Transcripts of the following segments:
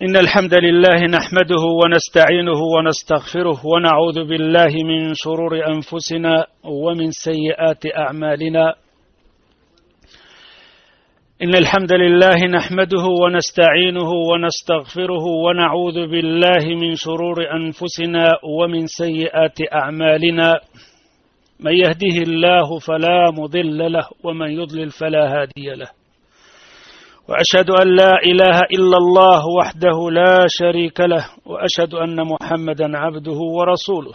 إن الحمد لله نحمده ونستعينه ونستغفره ونعوذ بالله من شرور أنفسنا ومن سيئات أعمالنا. إن الحمد لله نحمده ونستعينه ونستغفره ونعوذ بالله من شرور أنفسنا ومن سيئات أعمالنا. من يهده الله فلا مضل له ومن يضلل فلا هادي له. وأشهد أن لا إله إلا الله وحده لا شريك له وأشهد أن محمدا عبده ورسوله.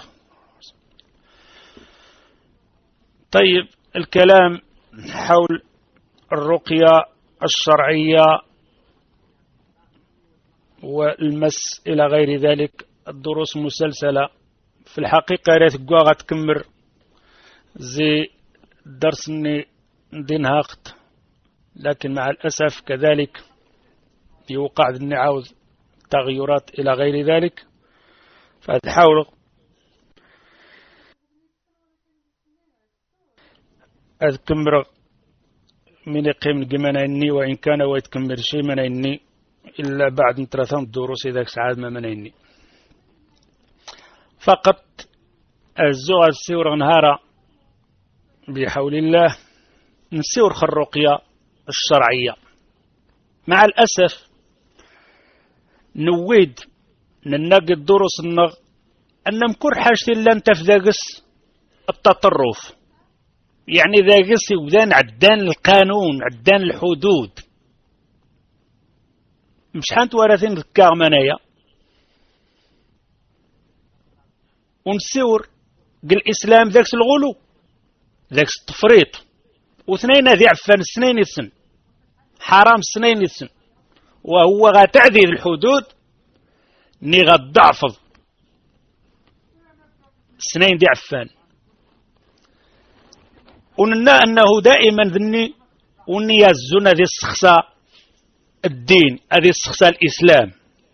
طيب، الكلام حول الرقية الشرعية والمس إلى غير ذلك، الدروس مسلسلة في الحقيقة ريت قواغة تكمر زي درس دينهاقت، لكن مع الأسف كذلك يوقع نعاود تغيرات إلى غير ذلك، فتحاول أذكمر من يقيم الجمانيني وإن كان ويتكمر شيء منيني إلا بعد ثلاثة دروس إذا سعاد ما منيني فقط الزوغ السور نهارا بحول الله نسيور خرقية الشرعية. مع الأسف نويد ننقي الدروس النغ أن مكور حاجة إلا أنت في ذاقس التطرف، يعني ذاقس يودان عدان القانون عدان الحدود، مش حانت وراثين ذكاغ منايا ونسيور قل الإسلام ذاكس الغلو ذاكس التفريط، واثنين ذي عفان السنين السن حرام السنين السن، وهو غتعذيب الحدود ني غتضعفض السنين دي عفان. وننا أنه دائما ذني وني يزون ذي السخصة الدين هذه السخصة الإسلام.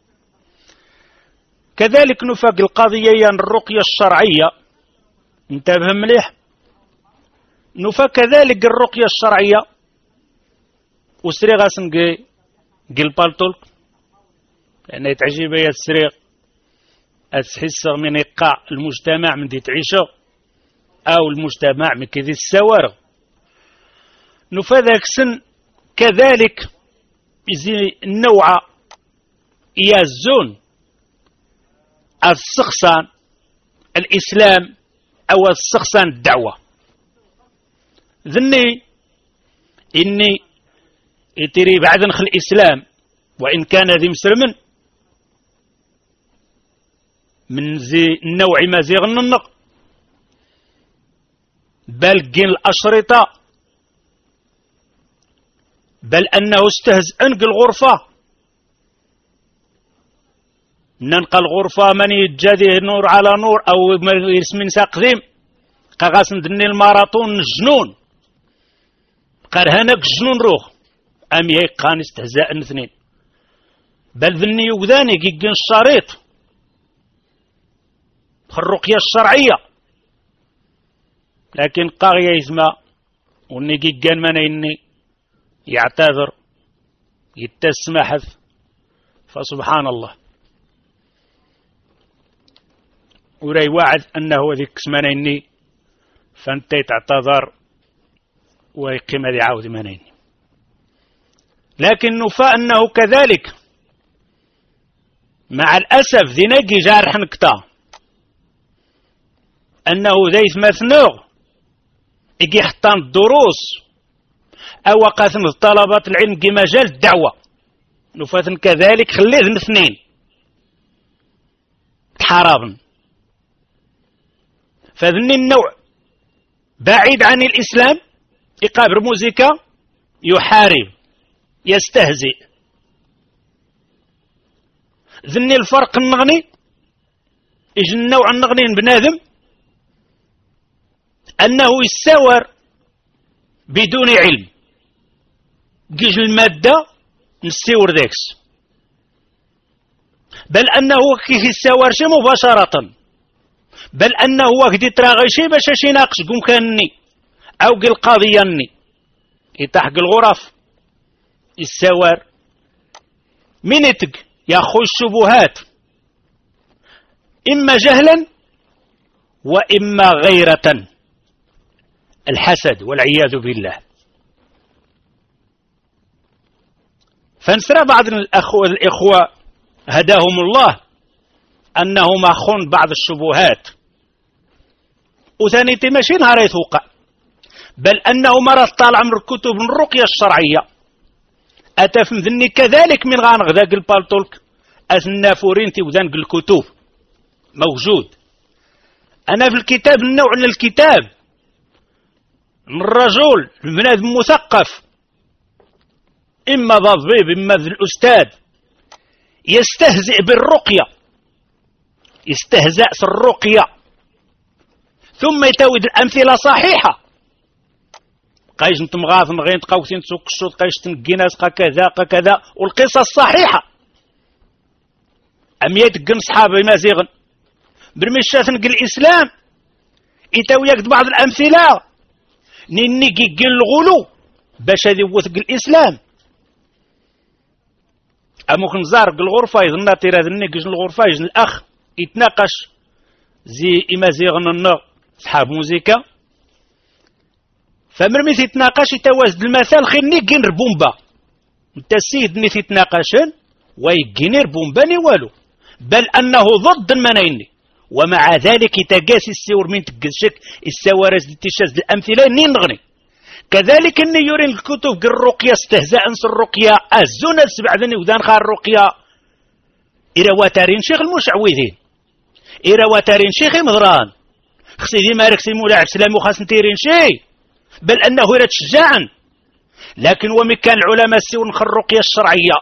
كذلك نفاق القضية الرقية الشرعية، انتبه مليح، نفاق كذلك الرقية الشرعية وسري غاسن قل بالطلق، لأن يتعجب يا السريغ أتحس من إيقاع المجتمع من دي تعيشه أو المجتمع من كذي السوارغ. نفاذك سن كذلك زي النوع يازون السخصان الإسلام أو السخصان الدعوة. ذني إني يتري بعد نخل الإسلام وإن كان ذي مسلم من زي النوع ما زي غننق بل جن الأشرطة، بل أنه استهزأ الغرفة ننقى الغرفة من يتجاده نور على نور أو يسمين ساقذيم قاقاس ندني الماراطون الجنون قال هناك الجنون روح أم يقان استهزاء اثنين، بل ذني يوذاني يجن الشريط الرقية الشرعية، لكن قاغية يزما وني جيجان من إني يعتذر يتسمحث، فسبحان الله وراي واعد أنه ذيك اسمنا إني فانت تعتذر ويقيم ذي عاود منين. لكن نفاء أنه كذلك مع الأسف ذي نجي جارح نكتا أنه ذي مثنوغ يجي حطان الدروس أو قاسم طلبات العلم في مجال الدعوة. نفاثن كذلك خليه اثنين تحاربن، فذني النوع بعيد عن الإسلام يقابل موزيكا يحارب يستهزئ. ذني الفرق النغني يجي النوع النغني بنادم أنه يساور بدون علم، جيج المادة نسيور ذاكس، بل أنه كي يساور شي مباشرة، بل أنه وقت يتراغي شي باش يناقش قوم كانني أو قل قاضياني يتحق الغرف السوار من يتق يأخذ الشبهات إما جهلا وإما غيرة، الحسد والعياذ بالله. فنسرى بعض الإخوة هداهم الله أنهم أخون بعض الشبهات، وثاني ماشي نهار يتوقع، بل أنه مرة طالع من الكتب من الرقية الشرعية أتفهم ذني كذلك من غانغذاق البالتولك أثنافورين تيوذان الكتب موجود. أنا في الكتاب النوع من الكتاب من الرجل البنادم مثقف، إما ذا الضبيب إما ذا الأستاذ، يستهزئ بالرقية، يستهزأ الرقية، ثم يتويد الأمثلة صحيحة. قايش انتم غاثم غين تقاوثين تسوق الشوط قايش تنقيناس كذا كذا، والقصص صحيحة. أم يتقن صحابي ما زيغن برمشات نقل الإسلام يتوي يقد بعض الأمثلة نيني قل الغلو باش هذي وثق الإسلام. أموك نزارق الغرفة يظن تيرا ذني قجن الغرفة يجن الأخ يتناقش زي إما زيغن النغ صحاب موزيكا، فمرمي تتناقش يتوازد المثال خير نيقين ربومبا، انت السيد ني تتناقشن ويقين ربومبا ني والو، بل أنه ضد المنايني، ومع ذلك يتقاسي السور من تقشك السوارز التشاز الأمثلة نين نغني. كذلك اني يورين الكتب قل الرقية استهزاء انس الرقية الزنا السبع ذني وذان خار الرقية إرواتارين شيخ المشعوذين، إرواتارين شيخ مضران خسيدي مارك سيمولا عبد السلام وخاص نتيرين شيء، بل أنه يرى تشجاعا. لكن ومن كان العلماء سيون خر الرقية الشرعية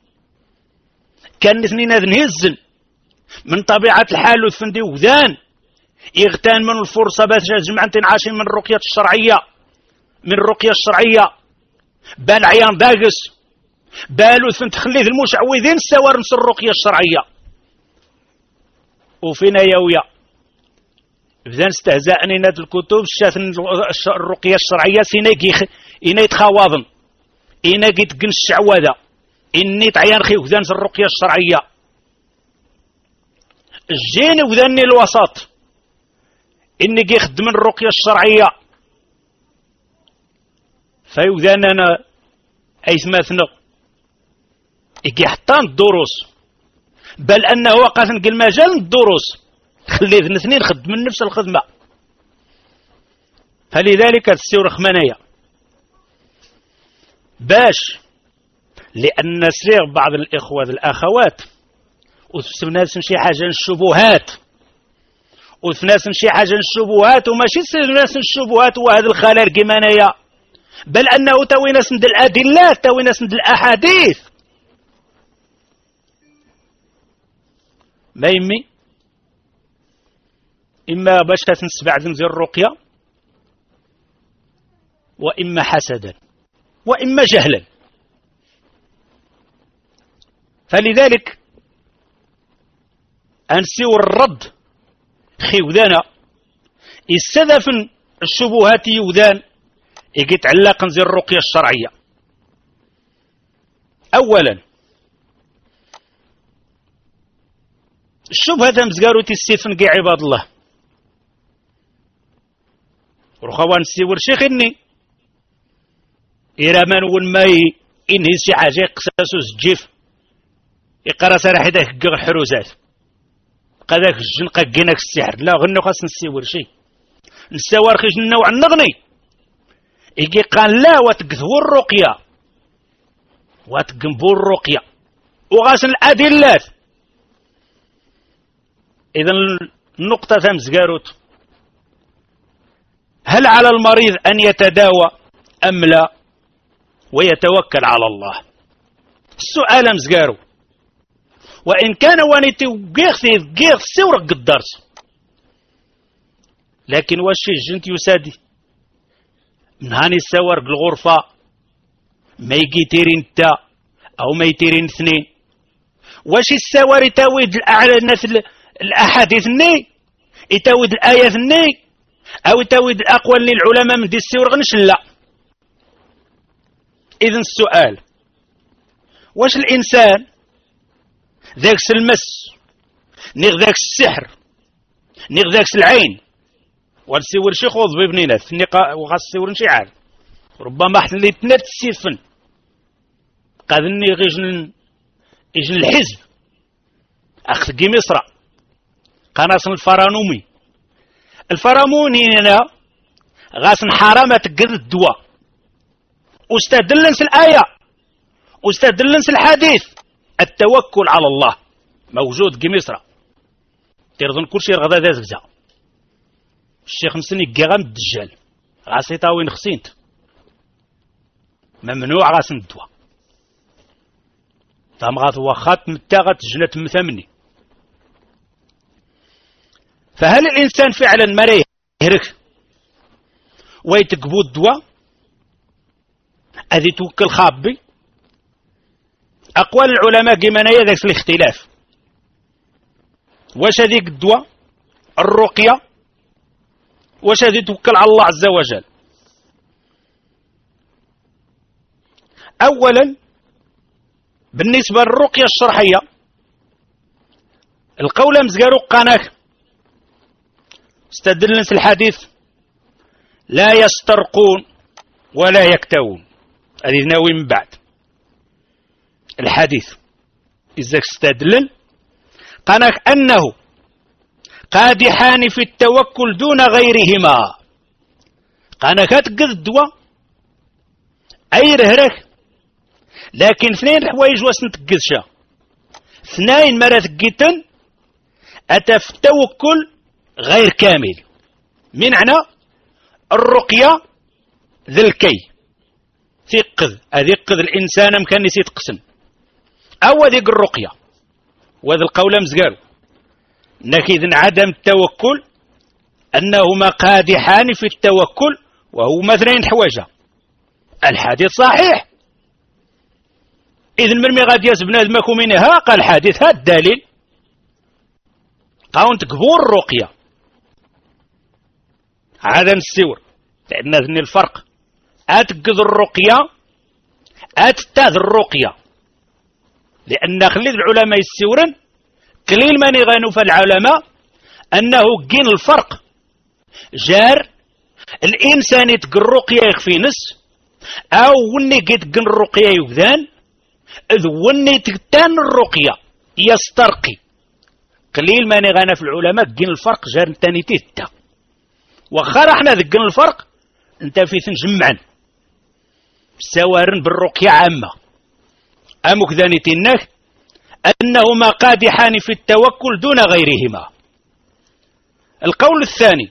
كان اثنين هذا نهزن من طبيعة الحال والفندي وذان يغتان من الفرصة باش جمعتين عاشين من الرقية الشرعية، من الرقية الشرعية بال عيان داقس بالو ثن تخليه المشعوذين سوار نص الرقية الشرعية. وفينا يويا بذان استهزاء نينات الكتب شات الرقية الشرعية سيناكي إنايت خواضن إناكي تقن الشعوذة إني تعيان خي وذان الرقية الشرعية الجين وذاني الوسط إني يخدم الرقية الشرعية فيوذاننا أيث مثنى يجي حطان الدروس، بل أنه وقت نقل مجال الدروس خلي اثنين خدم من نفس الخدمة. فلذلك تسيور خمانية باش لأن سير بعض الإخوة الأخوات وثناس شي حاجة الشبهات وثناس شي حاجة الشبهات وماشي ناس الشبهات وهذا الخلال كمانية، بل أنه توي ناس من الأدلة توي ناس من الأحاديث. ما يمي إما باش تنسبع ذنزي الرقية وإما حسدا وإما جهلا. فلذلك أنسيو الرد خيوذانا استذف الشبهات يوذان يجي تعلق زي الرقية الشرعية. أولا الشبهة مزقاروتي السيفن قي عباد الله ورخوان سيور شيخ إني إرامان ونماي إنهي شي حاجة يقساسو الجيف يقرا سراحي داك قغ حروزات قداك الجن قاقيناك السحر لا غنو خاص نسيور شي نساوار خيج النوع النغني يجي قال لا وتقذو الرقية وتقنبو الرقية وغاسن الأدلات. إذن النقطة تمزقاروت هل على المريض أن يتداوى أم لا ويتوكل على الله؟ السؤال مزقارو وإن كان وانيتي وقيغ سورق الدرس، لكن واشي الجنت يسادي من هاني السوارق الغرفة ما يجي تيرين تا أو ما يتيرين اثنين واشي السواري تاويد الأحاديث الني يتاويد الآيات الني أو يتاويد الأقوال للعلماء من دي السورق نشلا. إذن السؤال واش الإنسان ذاك المس، نيغ ذاك السحر، نيغ ذاك العين، والسيور شي خوض ببنينات وغاسيور شي عاد ربما حتى اللي تنات السيفن قادني غيجن الحزب اخذ كي مصر قناص الفراموني هنا غاسن حرامة تقد الدواء واستدلنس الآية واستدلنس الحديث التوكل على الله موجود كي مصر تيرضن كل شيء غدا ذات غزا الشيخ مسني كيغام الدجال غاسيطا وين خسينت ممنوع غاسن الدواء تامغات وخات متاغت جنة مثمني. فهل الإنسان فعلا ما يهرك ويتقبو الدواء أذي توكل خابي؟ أقوال العلماء كما ذاك الاختلاف، واش هذيك الدواء الرقية واش هذي توكل على الله عز وجل؟ أولا بالنسبة للرقية الشرعية القولة مزقارو قاناك استدلنس الحديث لا يسترقون ولا يكتوون، هذه ناوي من بعد الحديث إذا استدلل قاناك أنه قادحان في التوكل دون غيرهما، قاناك تقذ الدواء أي رهرك، لكن اثنين حوايج واسن تقذشا، اثنين مرة تقيتن أتى في التوكل غير كامل، من معنى الرقية ذي الكي ثقذ أذقذ الإنسان مكان يتقسم أو ذيك الرقية وذي القول مزقارو نكيذ عدم التوكل أنهما قادحان في التوكل وهو مثلين حواجة. الحديث صحيح إذن مرمي غادي يسبنا ذمكم منها قال الحديث هذا الدليل قاون تقبور الرقية عدم السور لأن ذني الفرق أتقذ الرقية أتتاذ الرقية، لأن خليذ العلماء السورا قليل من يغانوا فالعلماء أنه جين الفرق جار الإنسان يتقن الرقية يخفي نس أو وني يتقن الرقية يبذان إذ وني تقتان الرقية يسترقي، قليل من يغانا في العلماء جين الفرق جار نتاني تيتا وخار احنا ذقن الفرق انت في تنجمعا سوارن بالرقية عامة أمك ذاني تنك أنهما قادحان في التوكل دون غيرهما. القول الثاني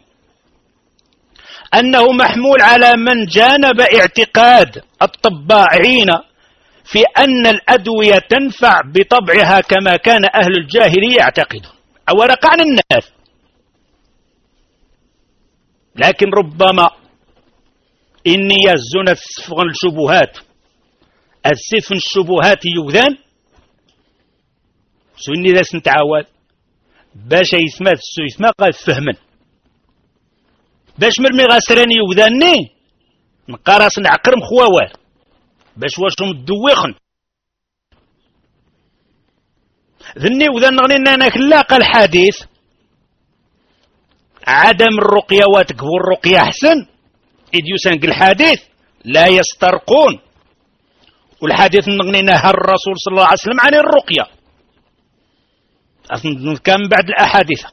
أنه محمول على من جانب اعتقاد الطباعين في أن الأدوية تنفع بطبعها كما كان أهل الجاهلية يعتقدون أو رقعن الناس، لكن ربما إني يزون السفغن الشبهات السفن الشبهات يوذان سوني ذا سنتعاود باش يسمات السو يسمى قال فهمن باش مرمي غاسراني يوذاني نقراس نعقرم خواوار باش واشهم الدويخن ذني وذن غنينا انا كلا قال حديث عدم الرقية واتقبو الرقية أحسن إذ يسنق الحديث لا يسترقون، والحديث نغني نهى الرسول صلى الله عليه وسلم عن الرقية كان بعد الأحاديث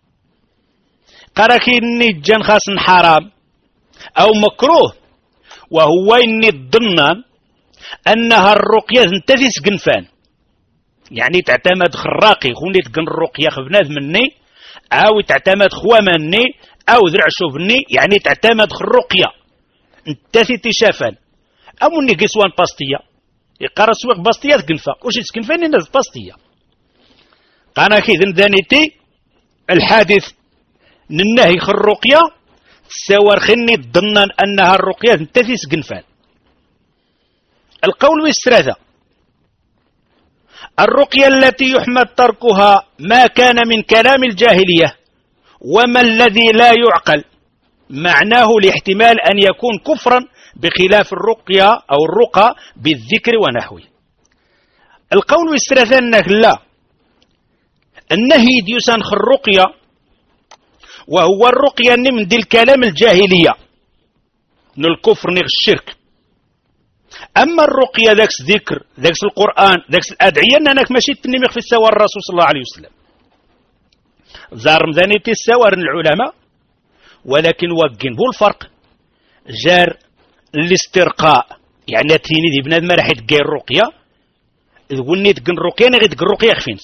قراكي إني جان خاص حرام أو مكروه وهو إني الضمن أنها الرقية تنتفي سقنفان يعني تعتمد خراقي خوني تقن الرقية خبناذ مني أو تعتمد خوامني أو ذرع شوفني يعني تعتمد الرقية انتفي تشافان أو إني قسوان باستية يقرأ سوق باستية تقنفا وش تقنفان الناس باستية قانا كيذن ذانيتي الحادث ننهي الرقية سوار خني ضمن أنها الرقية تنتفي سقنفان. القول الثلاثة الرقية التي يحمد تركها ما كان من كلام الجاهلية وما الذي لا يعقل معناه لاحتمال أن يكون كفرا بخلاف الرقية أو الرقى بالذكر ونحوه. القول الثلاثة أنك لا النهي ديوسان الرقية، وهو الرقية من دي الكلام الجاهلية من الكفر نغ الشرك. أما الرقية ذاك الذكر ذاك القرآن ذاك الأدعية أنك ماشي تنميق في السوار الرسول صلى الله عليه وسلم زار مذانيتي السوار العلماء، ولكن وقين بو الفرق جار الاسترقاء، يعني تيني دي بنادم راح يتقي الرقية تقولني تقن الرقية نغي تقن الرقية خفينس.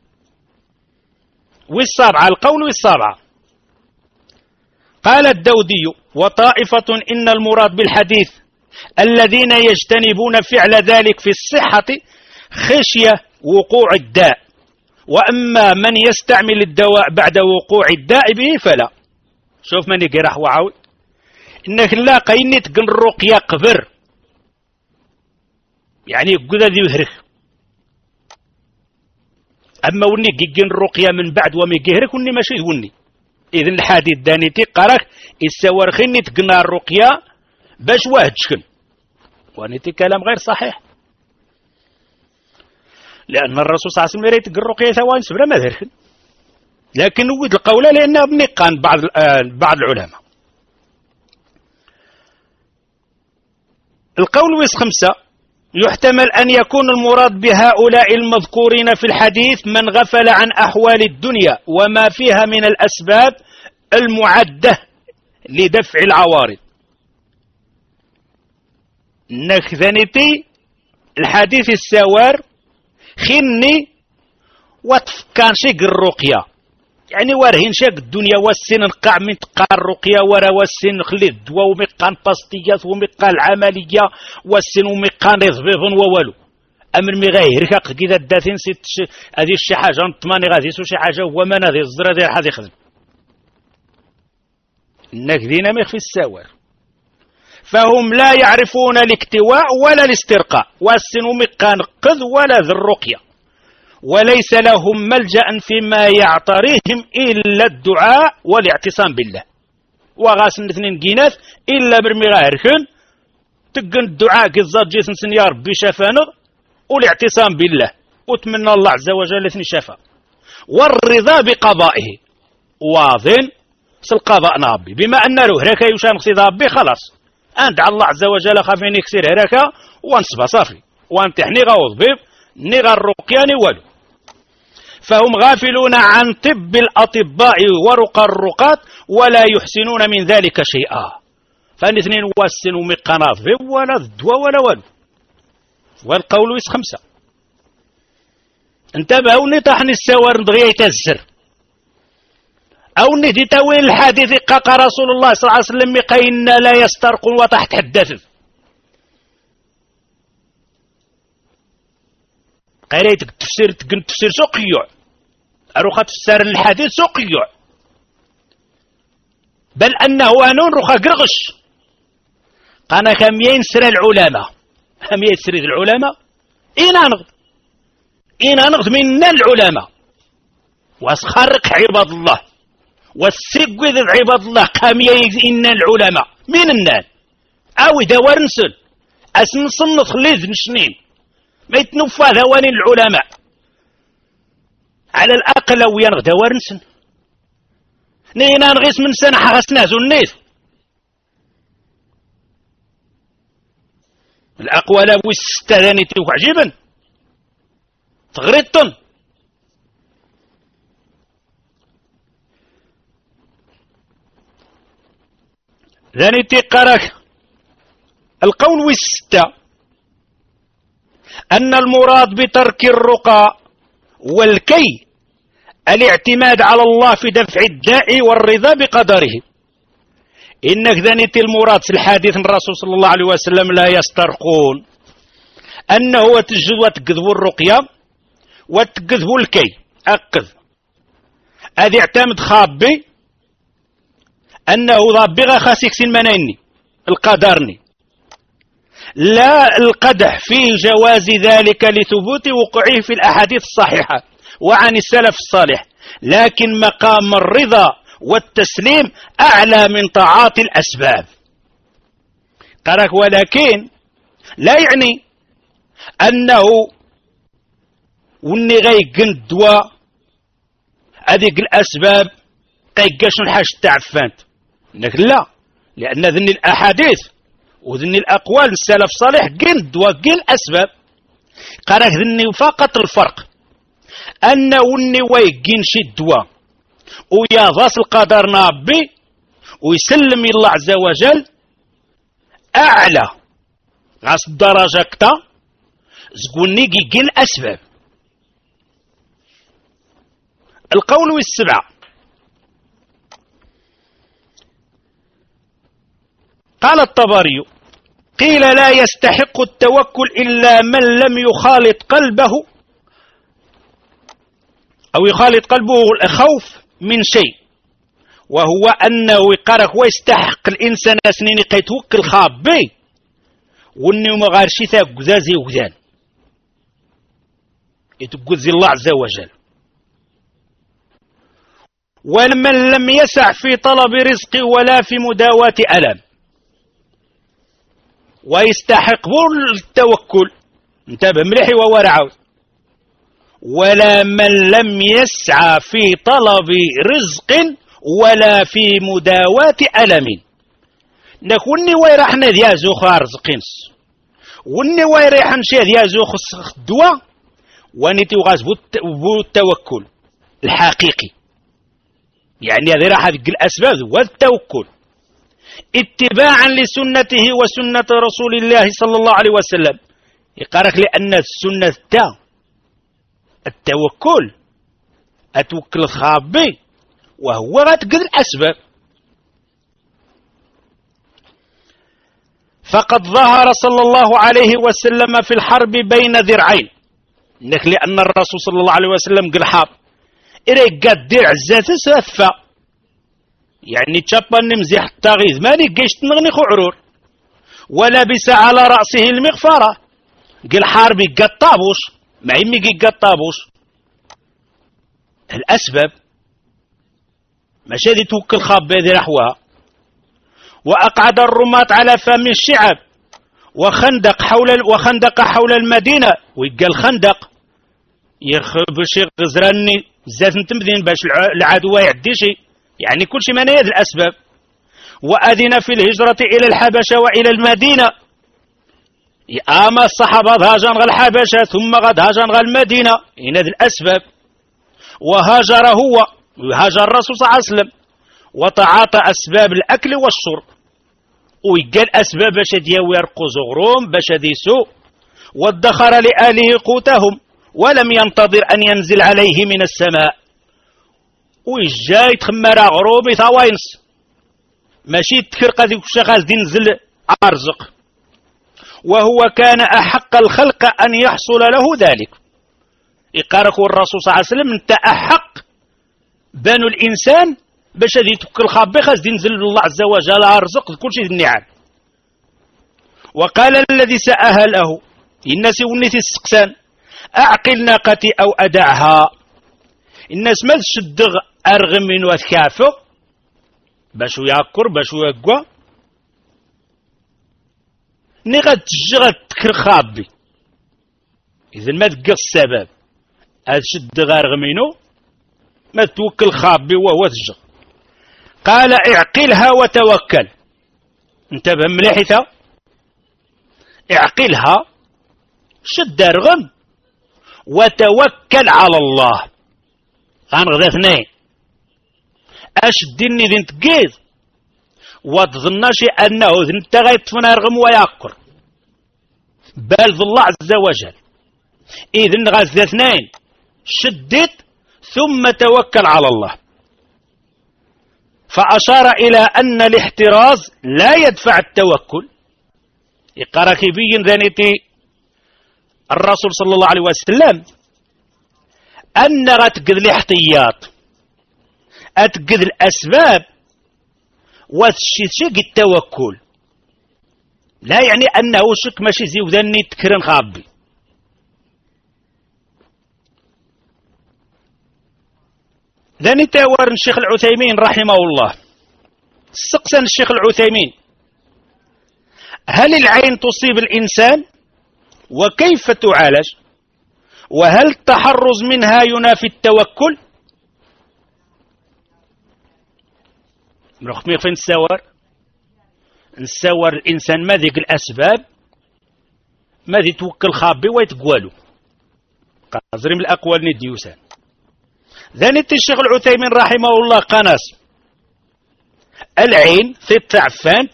والسابعة القول والسابعة قال الدودي وطائفة إن المراد بالحديث الذين يجتنبون فعل ذلك في الصحة خشية وقوع الداء، وأما من يستعمل الدواء بعد وقوع الداء به فلا. شوف من يقرح وعاود إنك لا قيني تقن الرقية قبر، يعني قذا ذي يهرخ، أما وني قيقن الرقية من بعد ومي قهرك وني ماشي وني. إذن الحديث داني تقرك السوار خيني تقنا الرقية باش واحد شكن، وانيتي كلام غير صحيح، لأن الرسول صلى الله عليه وسلم يريد تقن الرقية ثوان سبرا ما ذرخن، لكن ود القولة لأنها بنقان بعض العلماء. القول ويس 5 يحتمل أن يكون المراد بهؤلاء المذكورين في الحديث من غفل عن أحوال الدنيا وما فيها من الأسباب المعدة لدفع العوارض. نخذنتي الحديث السوار خني وتفكان شق الرقية، يعني وارهن شق الدنيا والسن نقع من تقع الرقية ورا والسن خلي الدواء ومقان باستيات ومقان العملية والسن ومقان يضبيض ووالو أمر مي غير كذا الداثين ست هذه شي حاجة نطماني غادي يسو شي حاجة هو ما نادي الزرا ديال حد يخدم النكذين ميخ في السوار، فهم لا يعرفون الاكتواء ولا الاسترقاء والسن مقان قذ ولا ذي الرقية، وليس لهم ملجأ فيما يعتريهم إلا الدعاء والاعتصام بالله. وغاسن اثنين جينات إلا برمي غيركن تقن الدعاء كالزاد جيسن سن يا ربي شفانا والاعتصام بالله وتمنى الله عز وجل اثني شفا، والرضا بقضائه واظن القضاء نابي بما أن له هركا يشان قصيد ربي خلاص أندع الله عز وجل خافين يكسر هركا وانصبا صافي وانتحني غوض بيب نغى الرقيان ولو. فهم غافلون عن طب الأطباء ورقى الرقات ولا يحسنون من ذلك شيئا، فالاثنين واسنوا مقناط ولا الدواء ولا ولو. والقول يس 5 انتبهوا نطحن السوار نبغي يتزر أو ندي تاويل الحديث قاق رسول الله صلى الله عليه وسلم قين لا يسترقون وتحت حدث قريت تفسير سقيع أروخة تفسير الحديث سقيع، بل أنه أنون رخا قرغش قانا كميين سر العلماء كميين سر العلماء إنا نغض منا العلماء واسخرق عباد الله والسقذ عباد الله كميين إنا العلماء من النال أو دوار نسل أسن صنف خليذ نشنين ما يتنفى ذواني العلماء على الأقل لو ينغ ورنسن نينا نغيس من سنة حغسنا زنيث الأقوال والستة توقع عجيبا تغريطن. ذاني تقرك القول والستة أن المراد بترك الرقى والكي الاعتماد على الله في دفع الداء والرضا بقدره. إنك ذنيت المراد في الحديث الرسول صلى الله عليه وسلم لا يسترقون أنه تجد وتقذب الرقية وتقذب الكي أقذ هذا يعتمد خابي أنه ضابغة خاسك سنمانيني القدرني لا القدح في جواز ذلك لثبوت وقوعه في الأحاديث الصحيحة وعن السلف الصالح، لكن مقام الرضا والتسليم أعلى من تعاطي الأسباب. قالك ولكن لا يعني أنه وني غيقن الدواء هذيك الأسباب قيقاش الحاج تعفانت لكن لا، لأن ذني الأحاديث وذني الأقوال السلف الصالح قين الدواء قين الأسباب قالك ذني فقط الفرق أن وني ويقين شي الدواء ويضاس القدر نابي ويسلم الله عز وجل أعلى غاس الدرجة كتا زقوني قين الأسباب. القول السبعة قال الطبري قيل لا يستحق التوكل إلا من لم يخالط قلبه أو يخالط قلبه الخوف من شيء، وهو أنه يقرأ ويستحق الإنسان سنين يتوكل خابي وأنه مغارشي ثاق قزازي وقزان يتقزي الله عز وجل. ومن لم يسع في طلب رزق ولا في مداواة ألم ويستحق التوكل، انتبه مليحي وورعاوي، ولا من لم يسعى في طلب رزق ولا في مداواة ألم نكوني ويرحنا ديا زوخ رزقينس وني ويريحن شي ديا زوخ الدواء ونيتي وغاز بو التوكل الحقيقي، يعني هذه راح الأسباب والتوكل اتباعا لسنته وسنة رسول الله صلى الله عليه وسلم. يقارك لأن السنة تا التوكل أتوكل الخابي وهو غتقد الأسباب. فقد ظهر صلى الله عليه وسلم في الحرب بين ذرعين لأن الرسول صلى الله عليه وسلم قال حاب إريق قد درع الزات سثفة يعني تشابن مزيح التغيث ماني قيش تنغني خعرور ولبس على رأسه المغفرة قال حاربي قد طابوش ما يمي قد طابوش. الأسباب ماشي دي توكل خاب بهذه الأحوال. وأقعد الرماة على فم الشعب وخندق حول المدينة ويقال خندق يخبش غزراني زات نتمدين باش العدو يعدي شي يعني كل شيء من هذه الأسباب. وأذن في الهجرة إلى الحبشة وإلى المدينة أما الصحابة هاجر غا الحبشة ثم غد هاجر غا المدينة إن هذه الأسباب. وهاجر هو وهاجر الرسول صلى الله عليه وسلم وتعاطى أسباب الأكل والشرب ويقال أسباب باش دياو يرقوا زغروم باش ديسو وادخر لآله قوتهم ولم ينتظر أن ينزل عليه من السماء ويجاي تخمر غروبي ثواينس ماشي تكرق هذيك الشغاز دي نزل أرزق. وهو كان أحق الخلق أن يحصل له ذلك. يقارك الرسول صلى الله عليه وسلم انت أحق بانو الإنسان باش هذه تكل خابي خاص دي نزل الله عز وجل أرزق كل شيء النعم. وقال الذي سأها له الناس ونيتي السقسان أعقل ناقتي أو أدعها الناس ما تشدغ أرغم من وثكافه باشو ياكر باشو يقوى نغد تجغد تكر خابي إذن ما تقى السبب أتشدغ أرغم منه ما توكل خابي وهو تجغ. قال اعقلها وتوكل انتبه مليحة اعقلها شد أرغم وتوكل على الله غنغذا اثنين أشدني ذن تقيد وتظنش أنه ذن تغيطفنا رغم ويأكل بل ذو الله عز وجل إذن غاز اثنين شدت ثم توكل على الله. فأشار إلى أن الاحتراز لا يدفع التوكل. يقرأ كيبين ذنيتي الرسول صلى الله عليه وسلم أن غتقذ الاحتياط أتقذ الأسباب وتشيك التوكل لا يعني أنه شك ماشي زي وذني تكرن خابي. ذني تاور الشيخ العثيمين رحمه الله سقسن الشيخ العثيمين هل العين تصيب الإنسان وكيف تعالج وهل التحرز منها ينافي التوكل؟ مرخمي فين نساور الإنسان ما ذيك الأسباب ما ذي توكل خابي ويتقوالو قازري من الأقوال نديوسان ذاني الشيخ العثيمين رحمه الله قناس العين في التعفان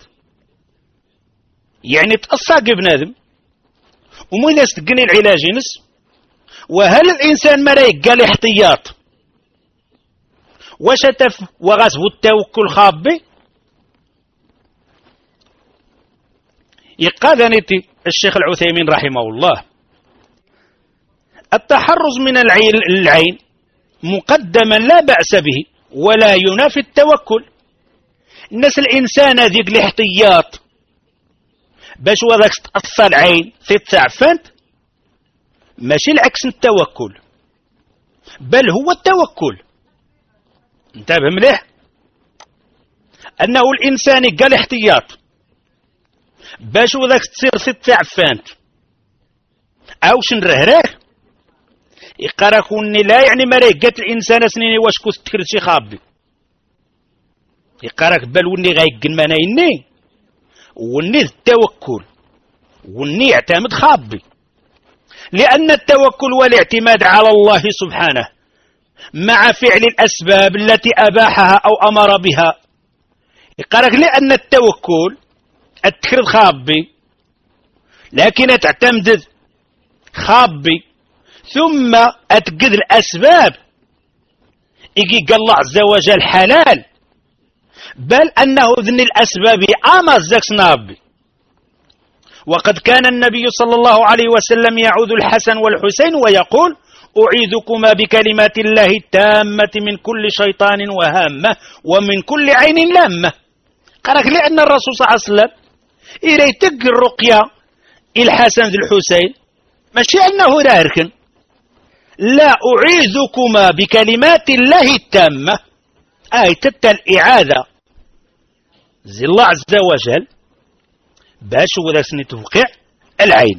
يعني تأصاق بنادم ومين يستقني العلاج نس وهل الإنسان ما يقال احتياط وشتف وغزو التوكل خابي يقاذنتي الشيخ العثيمين رحمه الله التحرز من العين مقدما لا بأس به ولا ينافي التوكل. الناس الإنسان ذيك الاحتياط باش وذاك تأثر العين في التعفنت ماشي العكس التوكل بل هو التوكل. انتبه مليح أنه الإنسان قال احتياط باش وذاك تصير في التعفنت أو شنرهراه يقاركوني لا يعني ما ريقات الإنسان سنيني واش كنت تكرت شي خابي يقارك بالوني غايقن مانايني وني التوكل وني يعتمد خابي لأن التوكل والاعتماد على الله سبحانه مع فعل الأسباب التي أباحها أو أمر بها يقارك لأن التوكل التكرد خابي لكن تعتمد خابي ثم أتقد الأسباب يجي الله عز وجل حلال بل أنه ذن الأسباب أما الزكس نابي. وقد كان النبي صلى الله عليه وسلم يعوذ الحسن والحسين ويقول أعيذكما بكلمات الله التامة من كل شيطان وهامة ومن كل عين لامة. قالك لأن الرسول صلى الله عليه وسلم إليتق الرقية الحسن ذي الحسين ماشي أنه راركن لا أعيذكما بكلمات الله التامة تتا الإعاذة زي الله عز وجل باش وذا سنتوقع العين.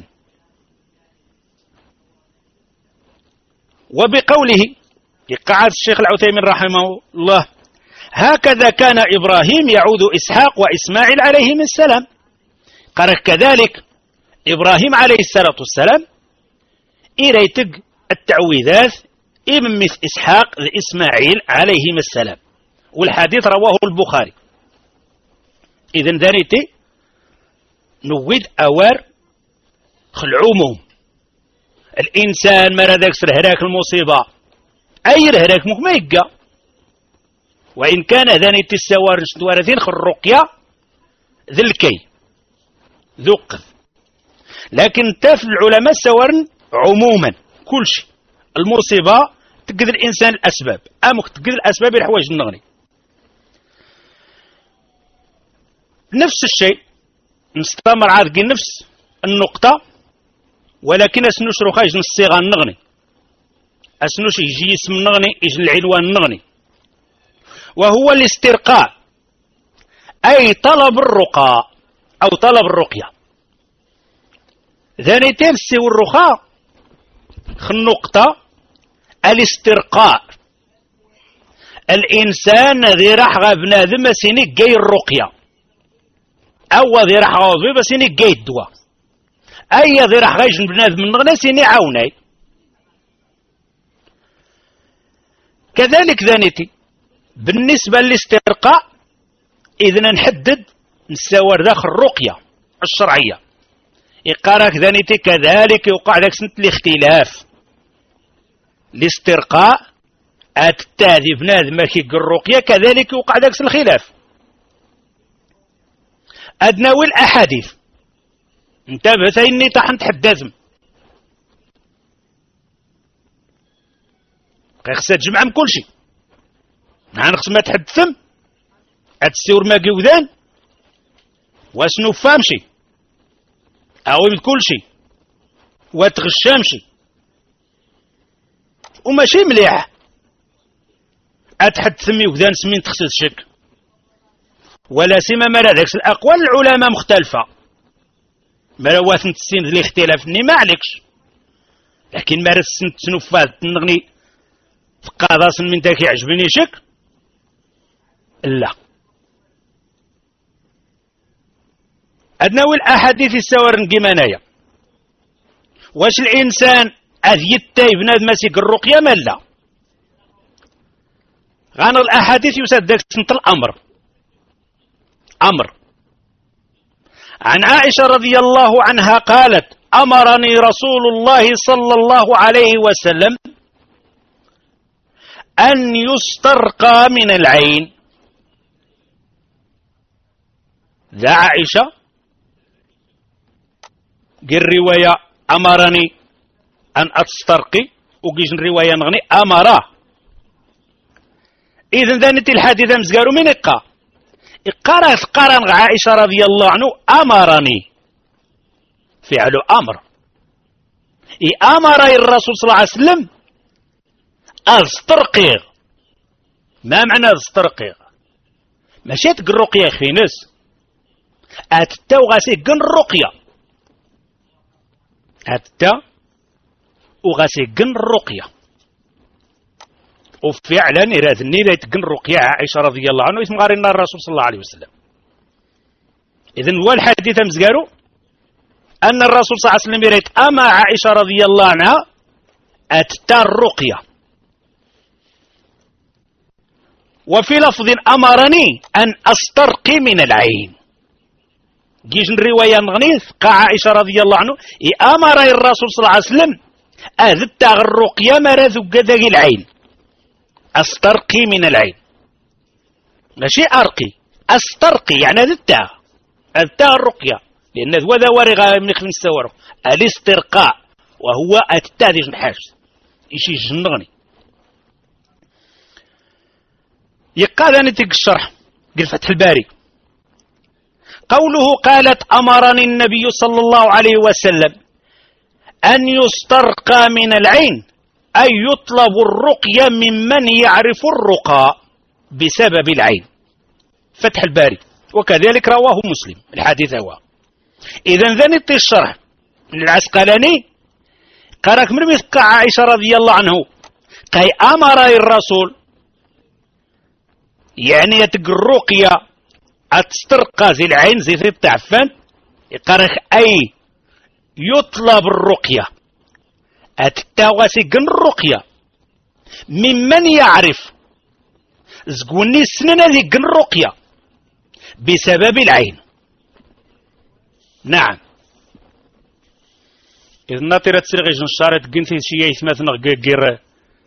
وبقوله يقعد الشيخ العثيمين رحمه الله هكذا كان إبراهيم يعود إسحاق وإسماعيل عليهم السلام. قال كذلك إبراهيم عليه الصلاة والسلام إليتق التعويذات إمن مثل إسحاق إسماعيل عليهم السلام والحديث رواه البخاري. إذن ذانيتي نويد أوار خلعومهم الإنسان ما ردك سرهراك المصيبة أي رهراك ما يقى وإن كان ذانيتي السوارثين خلرقيا ذي الكي ذق لكن تف العلماء السوارن عموما كل شيء المصيبة تقدر الإنسان الأسباب أمك تقدر الأسباب الحوايج النغني نفس الشيء نستمر عاد نفس النقطة ولكن أسنوش رخاج الصيغة النغني أسنوش يجي اسم النغني يجي العنوان النغني وهو الاسترقاء أي طلب الرقاء أو طلب الرقية. ذاني تنسي الرخاء النقطة الاسترقاء الإنسان ذي راح بنادم سيني جاي الرقية أو ذي راح غاضي سيني جاي الدواء أي ذي راح غايش بنادم من غنى سيني عوني. كذلك ذانيتي بالنسبة للاسترقاء إذن نحدد نساور داخل الرقية الشرعية يقارك ذانيتي كذلك يوقع لك سنة الاختلاف الاسترقاء التاذي بنادم كي الرقية كذلك يوقع لك الخلاف. أدناوي الأحاديث انتبه ثيني تحن تحدثم خصها تجمع من كل شيء خص ما تحدثم أتسيور ما قيودان واسنو فامشي أو بكل شيء وتغشامشي وماشي مليح أتحدث مي وذان سمين تخصص شك ولا سيما ما ذاك الأقوال العلماء مختلفة ما رواتن تسين ذي الاختلاف ما عليكش لكن ما رسن تنفات نغني فقاضاس من ذاك يعجبني شك لا أدنا الأحاديث السوارن كيمانايا واش الإنسان أذي التايب بنادم ماسك الرقية ما لا غانا الأحاديث يسدك سنت الأمر أمر عن عائشة رضي الله عنها قالت أمرني رسول الله صلى الله عليه وسلم أن يسترقى من العين. ذا عائشة قل رواية أمرني أن أسترقي وقيش الرواية نغني أمره. إذن ذانت الحديث مزقارو من قرن عائشة رضي الله عنه أمرني فعل أمر أمر الرسول صلى الله عليه وسلم أسترقيغ. ما معنى أسترقيغ؟ ماشي تقول رقية خينس أتتا وغاسي قن الرقية أتتا وغاسي قن الرقية وفعلا إرادني لا يتقن الرقية عائشة رضي الله عنه اسم غارينا الرسول صلى الله عليه وسلم. إذن هو الحديث مزقارو أن الرسول صلى الله عليه وسلم يريد أما عائشة رضي الله عنها أتتا الرقية. وفي لفظ أمرني أن أسترقي من العين. جيش الرواية نغنيث قا عائشة رضي الله عنه أمر الرسول صلى الله عليه وسلم أذبتا الرقية مرذ قدق العين. أسترقي من العين ماشي أرقي أسترقي يعني أذبتا الرقية لأن ذا ورغة من خلال السوار الاسترقاء وهو أتتاذي جنحاش إشي جنغني يقال أن تلك الشرح قل فتح الباري قوله قالت أمرني النبي صلى الله عليه وسلم أن يسترقى من العين أي يطلب الرقية ممن يعرف الرقى بسبب العين. فتح الباري وكذلك رواه مسلم الحديث هو. إذن ذنت الشرح من العسقلاني قالك من مثل عائشة رضي الله عنه قي أمر الرسول يعني يتق الرقية أتسترقى زي العين زي التعفان قالك أي يطلب الرقية أتتاوسي قن الرقية ممن يعرف زقوني السنة ذي قن الرقية بسبب العين. نعم إذا ناطرة تسرغي جنشارة قنتي شيء يثمثنا غير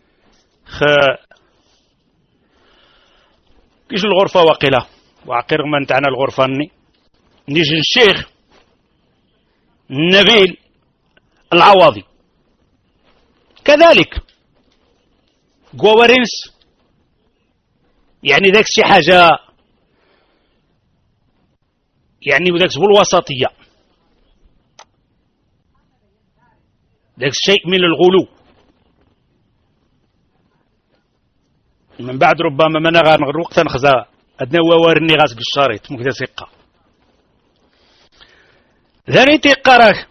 كيش الغرفة واقلة وعقير من تعنى الغرفة نيجي الشيخ نبيل العواضي كذلك قوارنس يعني ذاك شي حاجة يعني ذاك بالوسطية ذاك الشيء من الغلو من بعد ربما من غير وقت نخزى أدنى ووارني غاسق الشريط ممكن ثقة ذاني تقرأ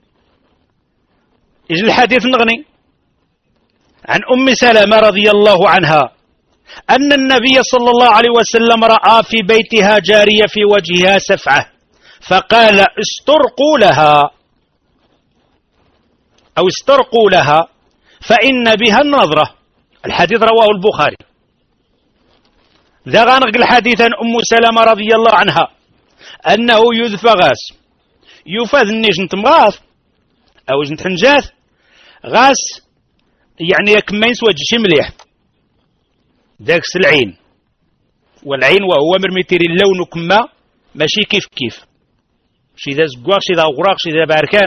إجل الحديث نغني عن أم سلمة رضي الله عنها أن النبي صلى الله عليه وسلم رأى في بيتها جارية في وجهها سفعة فقال استرقوا لها أو استرقوا لها فإن بها النظرة. الحديث رواه البخاري. ذا غانق الحديث عن أم سلمة رضي الله عنها أنه يذفى غاس يفاذ النجنة مغاث أو جنت حنجاث غاس يعني كما يسوى شي مليح ذاك العين والعين وهو مرميتيري اللون كما ماشي كيف شي ذا زقواق شي ذا غراق شي ذا باركان.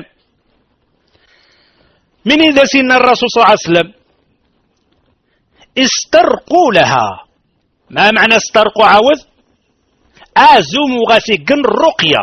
من إذا سن الرسول صلى الله عليه وسلم استرقوا لها. ما معنى استرقوا عاوذ آزوم وغاسقن الرقية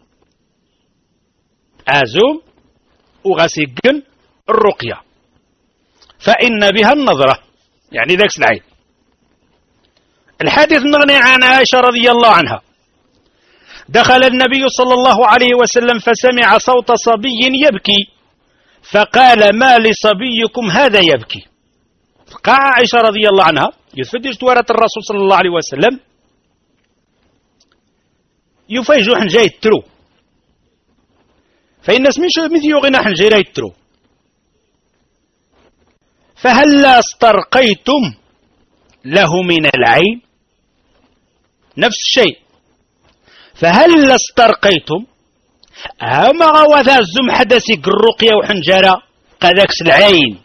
آزوم وغاسقن الرقية فإن بها النظرة يعني ذاك العين. الحديث نغني عن عائشة رضي الله عنها دخل النبي صلى الله عليه وسلم فسمع صوت صبي يبكي فقال ما لصبيكم هذا يبكي. فقع عائشة رضي الله عنها يثبت توارة الرسول صلى الله عليه وسلم يفاجئ جاي الترو فإن سميش مثل يغنى حنجيرا يترو. فهلا استرقيتم له من العين، نفس الشيء. فهلا استرقيتم هما غواذا الزم حدثي الرقية وحنجرة قداكس العين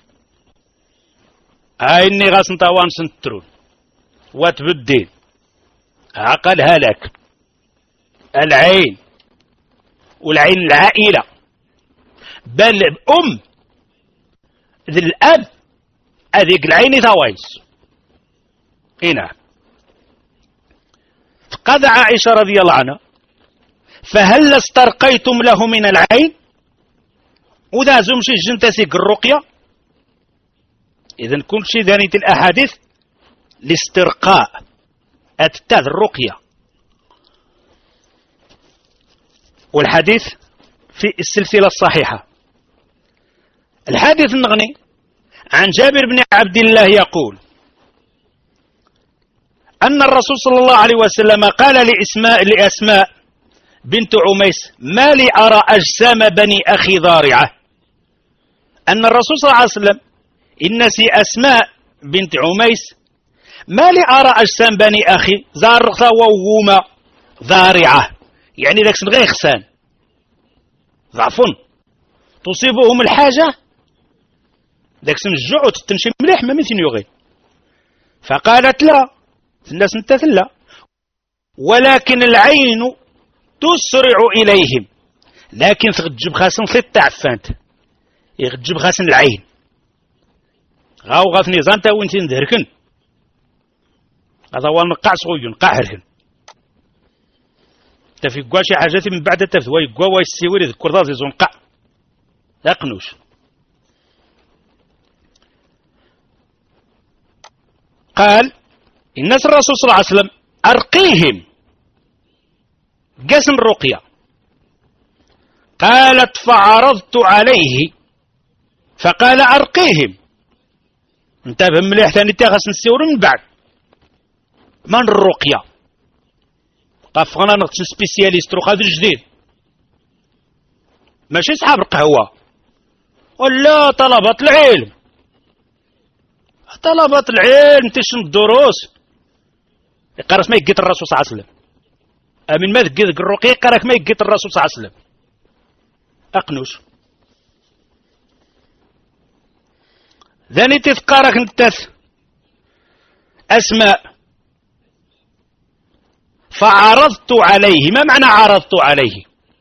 اني غاسن طوان سنترون وتبدين عقلها لك العين، والعين العائلة، بل ذي الأب هذيك العين ثوايس. هنا فقد عائشة رضي الله عنها فهل استرقيتم له من العين، وذا زمشي جنتسيك الرقية. إذن كل شيء ذانية الأحاديث لاسترقاء أتتاذ الرقية. والحديث في السلسلة الصحيحة. الحديث النغني عن جابر بن عبد الله يقول أن الرسول صلى الله عليه وسلم قال لأسماء بنت عميس ما لي أرى أجسام بني أخي ضارعة. أن الرسول صلى الله عليه وسلم إنسي أسماء بنت عميس ما لي أرى أجسام بني أخي زارقة ووومة ضارعة، يعني ذاك غير خسان ضعف تصيبهم الحاجة ذاك سن الجوع وتتمشي مليح ما مثل يغي. فقالت لا، الناس لا، ولكن العين تسرع إليهم، لكن تجيب خاسن ست عفانت يجيب خاسن العين غاو غاثني زانتا وانتين ذهركن هذا هو نقع صغير نقع هركن تفي قوا شي حاجات من بعد تفوي قوا ويسيوري ذكر ذا زون قع لا قنوش. قال الناس الرسول صلى الله عليه وسلم أرقيهم قسم الرقية. قالت فعرضت عليه فقال أرقيهم. انتبه مليح ثاني تاخس نسيور من بعد من الرقية طفغنا نغتسن سبيسياليست رقاد جديد ماشي صحاب القهوة ولا طلبة العلم. طلبة العلم تشن الدروس يقرس ما يقيت الرسول صلى الله عليه وسلم. أمين ما ذكي الرقية قرك ما يقيت الرسول صلى الله عليه وسلم أقنوش ذاني تذكارك نتاث أسماء. فعرضت عليه، ما معنى عرضت عليه؟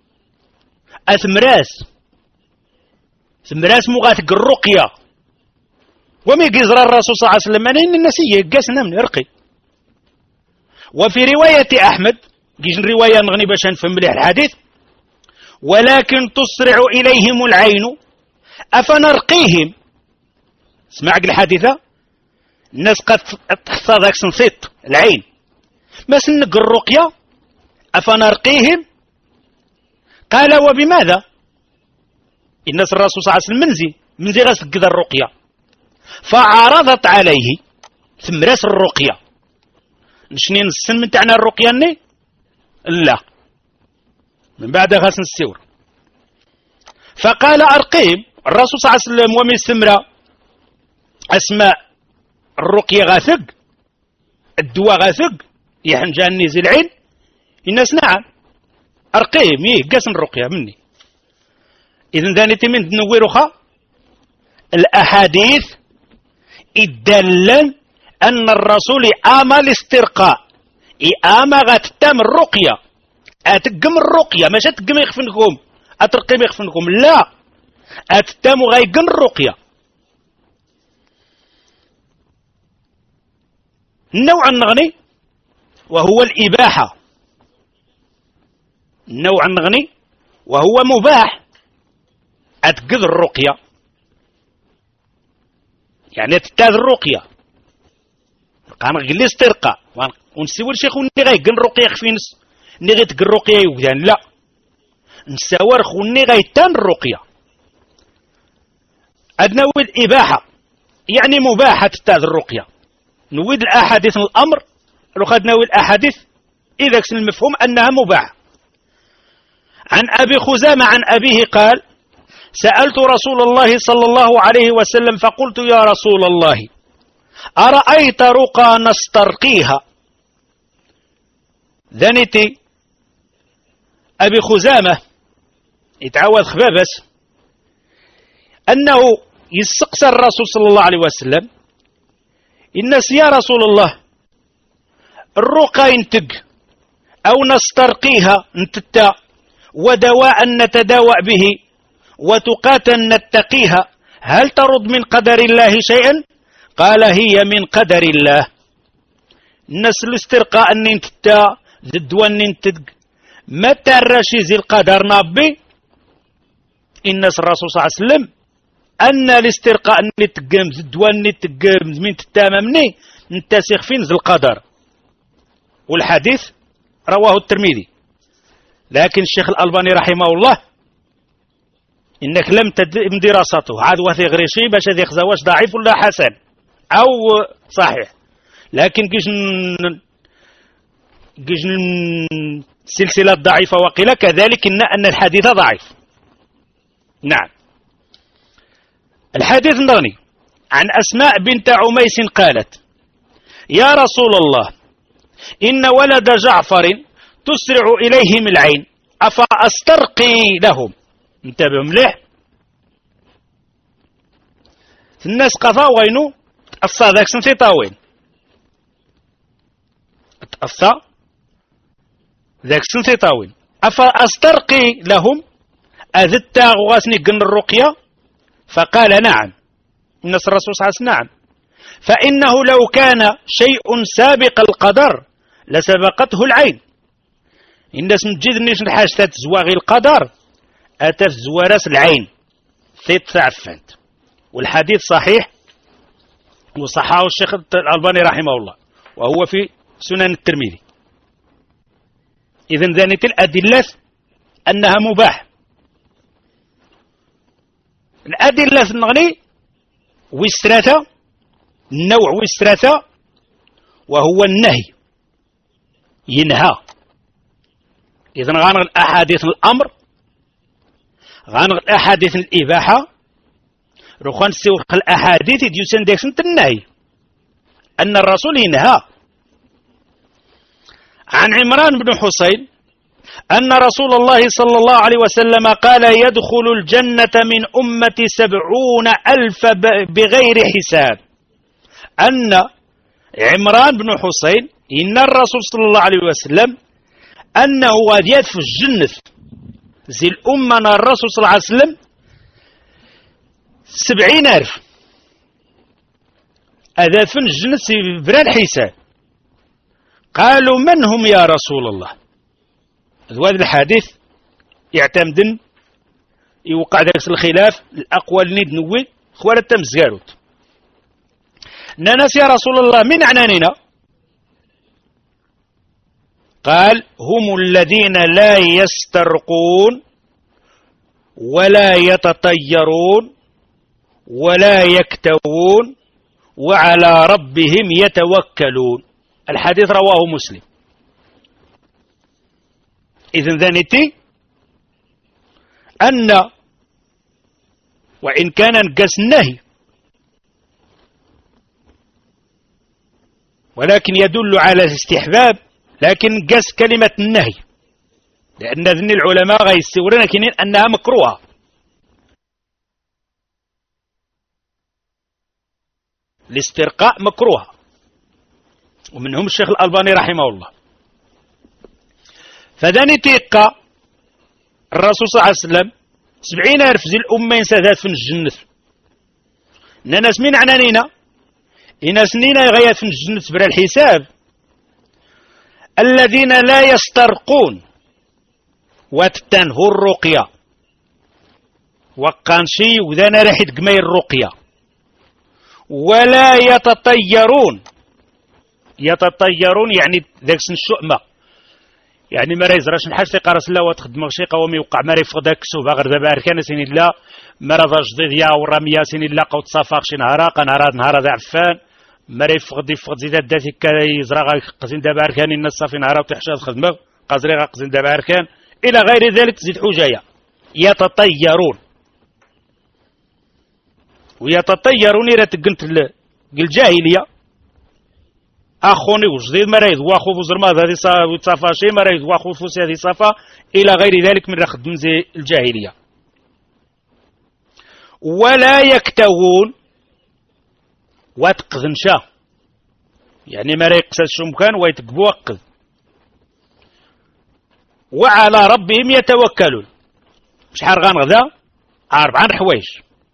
ثمراس مغاثق الرقية ومي قزر الرسول صلى الله عليه وسلم أنا النسية قاسنا من إرقي. وفي رواية أحمد جيش رواية نغني باش نفهم مليح الحديث ولكن تسرع إليهم العين أفنرقيهم. اسمع الحادثة الناس قد تحصى ذاك سنصيط العين ما سنق الرقية أفنرقيهم. قال وبماذا؟ الناس الرسول صلى الله عليه وسلم منزي غسق ذا الرقية. فعرضت عليه ثم راس الرقية نشنين السن من تعنى الرقية ني لا من بعد غسن السور. فقال أرقيم الرسول صلى الله عليه وسلم ومن سمرة أسماء الرقية غاثق الدواء غاثق يحنجاني زي العين الناس نعم أرقيم قاسم الرقية مني. إذن ذانيتي من نويرها الأحاديث الدلن أن الرسول آمل استرقاء إياما غتتام الرقية أتقم الرقية ماشي أتقم يخفنكم أترقم يخفنكم لا أتتام غيقن الرقية. النوع النغني وهو الإباحة، النوع النغني وهو مباح أتقذ الرقية يعني تتاذ الرقية قام غلي استرقى ونسيو الشيخ وني غيقن الرقية خفينس ني غيتقن الرقية يوجدان لا نساور خوني غيتان الرقية. أدنويد إباحة يعني مباحة تتاذ الرقية. نويد الأحاديث الأمر لو خدنا الأحاديث إذا كان المفهوم أنها مباحة. عن أبي خزامة عن أبيه قال: سألت رسول الله صلى الله عليه وسلم فقلت: يا رسول الله، أرأيت رقى نسترقيها؟ ذنتي أبي خزامة يتعوذ خبابس أنه يستقصى الرسول صلى الله عليه وسلم: الناس يا رسول الله الرقى ينتق أو نسترقيها نتتا، ودواء نتداوى به، وتقاتا نتقيها، هل ترد من قدر الله شيئا؟ قال: هي من قدر الله. الناس الاسترقاء أن نتتا الدواء ننتق متى الرشيز القدر نابي الناس الرسول صلى الله عليه وسلم أن الاسترقاء نتقام الدواء نتقام من تتاممني نتسخ فين القدر. والحديث رواه الترمذي، لكن الشيخ الألباني رحمه الله إنك لم تتم دراسته عاد وثيق غريشي باش هذا يخزواش ضعيف ولا حسن أو صحيح، لكن كيش السلسلة ضعيفة وقيل كذلك أن الحديث ضعيف. نعم. الحديث النغني عن أسماء بنت عميس قالت: يا رسول الله، إن ولد جعفر تسرع إليهم العين أفأسترقي لهم؟ انتبهوا مليح، الناس قضا وينو تأصى ذاك سنتي طاوين، تأصى ذاك سنتي طاوين أفأسترقي لهم؟ أذتا غواسني قن الرقية؟ فقال: نعم. الناس الرسول صلى الله عليه وسلم: نعم، فإنه لو كان شيء سابق القدر لسبقته العين. الناس مجد نيش الحاج تتزواغي القدر أتف زوارس العين تتعفنت. والحديث صحيح وصححه الشيخ الألباني رحمه الله وهو في سنن الترمذي. إذن ذانت الأدلة أنها مباح. الأدلة النغني وسترثة النوع وسترثة وهو النهي ينهى. إذن غانغ الأحاديث الأمر غانغ الأحاديث الإباحة رخوان سيوق الأحاديث يديوسن ديكسن النهي أن الرسول ينهى. عن عمران بن حسين أن رسول الله صلى الله عليه وسلم قال: يدخل الجنة من أمتي 70,000 بغير حساب. أن عمران بن حسين إن الرسول صلى الله عليه وسلم أنه غادي في الجنة زي الأمة الرسول صلى الله عليه وسلم 70,000 هذا في الجنة بلا الحساب. قالوا: من هم يا رسول الله؟ هذا الحديث يعتمد يوقع ذلك الخلاف الأقوال ند نوي خوالة تمزقاروت ناس يا رسول الله من عناننا؟ قال: هم الذين لا يسترقون ولا يتطيرون ولا يكتوون وعلى ربهم يتوكلون. الحديث رواه مسلم. إذن ذنتي أن وإن كان نقص النهي ولكن يدل على الاستحباب، لكن نقص كلمة النهي لأن ذن العلماء غيستورون كنين أنها مكروهة. الاسترقاء مكروهة ومنهم الشيخ الألباني رحمه الله. فذاني تيقى الرسول صلى الله عليه وسلم 70,000 زي الأمين سادات في الجنة. ناس من عنانينا إنا سنين غايات في الجنة برا الحساب الذين لا يسترقون وتتنهوا الرقية وقانشي وذانا ريحة قمي الرقية ولا يتطيرون يعني ذاك الشؤمة يعني ما يزراش نحاس في قرص الله وتخدم شي قومي وقع ما يفق داك السوبه غير دابا كان سين الله مرض جديد يا ورميا سين الله قوت صفاق شي نهار ذا عفان ما يفق زيد داتي يزرا قزين دابا كان الناس صافي نهار وتحشى الخدمه قازري قزين دابا كان إلى غير ذلك تزيد حجاية. يتطيرون ويتطيرون إلى تقنت الجاهلية أخوني وجديد مريض واخو بزرماد هذه صافا شي مريض واخو فوسي هذه صافا إلى غير ذلك من رخد من زي الجاهلية. ولا يكتوون واتقذنشا يعني ما يقسى الشمكان ويتقبوا وقذ. وعلى ربهم يتوكلون شحال غنغدا 4 حوايج: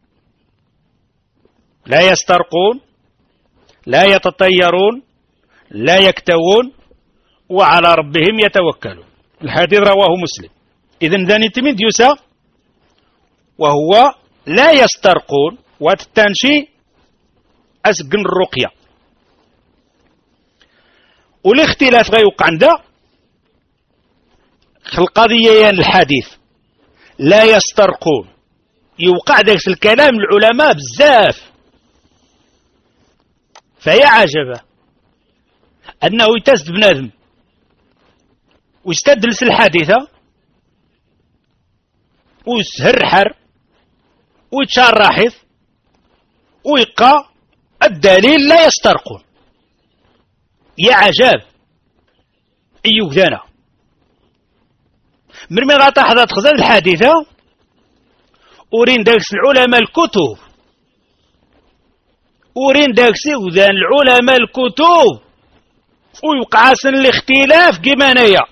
لا يسترقون، لا يتطيرون، لا يكتوون، وعلى ربهم يتوكلون. الحديث رواه مسلم. إذن ذاني تمين ديوسا وهو لا يسترقون وتتنشي أسقن الرقية. والاختلاف غيوقع عنده القضية الحديث لا يسترقون يوقع ذاك الكلام العلماء بزاف. فيا عجبه أنه يتسد بنادم ويستدلس الحادثة ويسهرحر ويتشرحث ويقى الدليل لا يسترقون. يا عجاب أيوك ذانا من غاتا حدا تخزن الحادثة ورين داكس العلماء الكتب ورين داكسي وذان العلماء الكتب ويوقع سن الاختلاف كيما نايا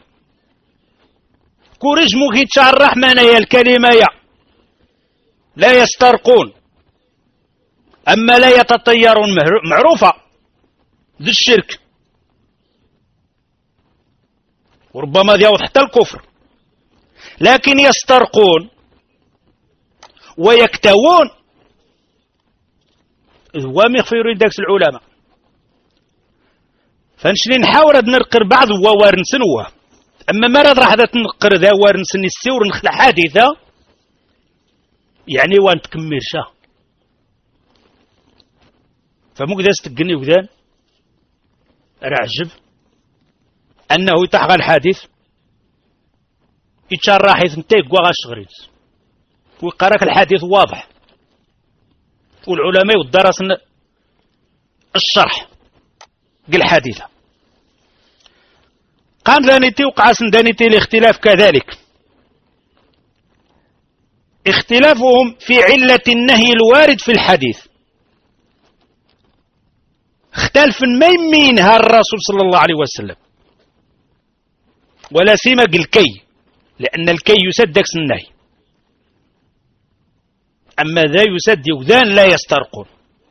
كورجمو كيتشرح مانايا الكلمة لا يسترقون. أما لا يتطيرون معروفة ذو الشرك وربما دياوض حتى الكفر. لكن يسترقون ويكتوون هو مغفرين داكس العلماء. فنشري نحاول نرقر بعض ووارنسن هو أما مرض راح تنقر ذا وارنسن السور نخلع حادثة يعني وان تكمرشا. فمو كذا استقني وذان رعجب أنه يتحقى الحادث يتشرح يثنتيك وغاش غريز ويقراك الحديث واضح والعلماء والدرس الشرح قل حديثة قام دانيتي وقعسن دانيتي الاختلاف كذلك اختلافهم في علة النهي الوارد في الحديث. اختلف منها الرسول صلى الله عليه وسلم ولا سيما الكي لأن الكي يسد النهي أما ذا يسد يوذان لا يسترقون.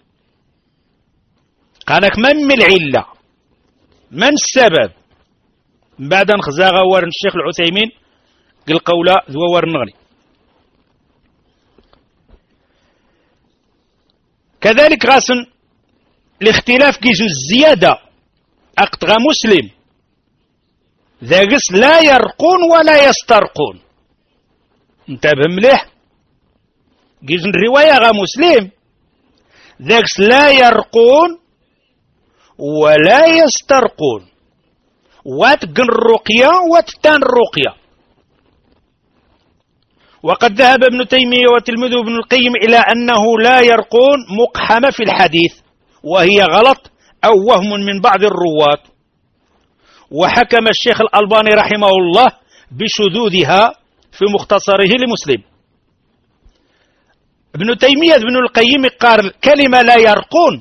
قالك من العلة من السبب بعد أن خزاغ ورن الشيخ العثيمين قل قولا ذو ورن نغني. كذلك غاسن الاختلاف كيجن الزيادة أقطغى مسلم ذاقس لا يرقون ولا يسترقون. انتبه مليح كيجن الرواية غا مسلم ذاقس لا يرقون ولا يسترقون واتقن الرقية واتتان الرقية. وقد ذهب ابن تيمية وتلميذه ابن القيم إلى أنه لا يرقون مقحمة في الحديث وهي غلط أو وهم من بعض الرواة. وحكم الشيخ الألباني رحمه الله بشذوذها في مختصره لمسلم. ابن تيمية ابن القيم قال كلمة لا يرقون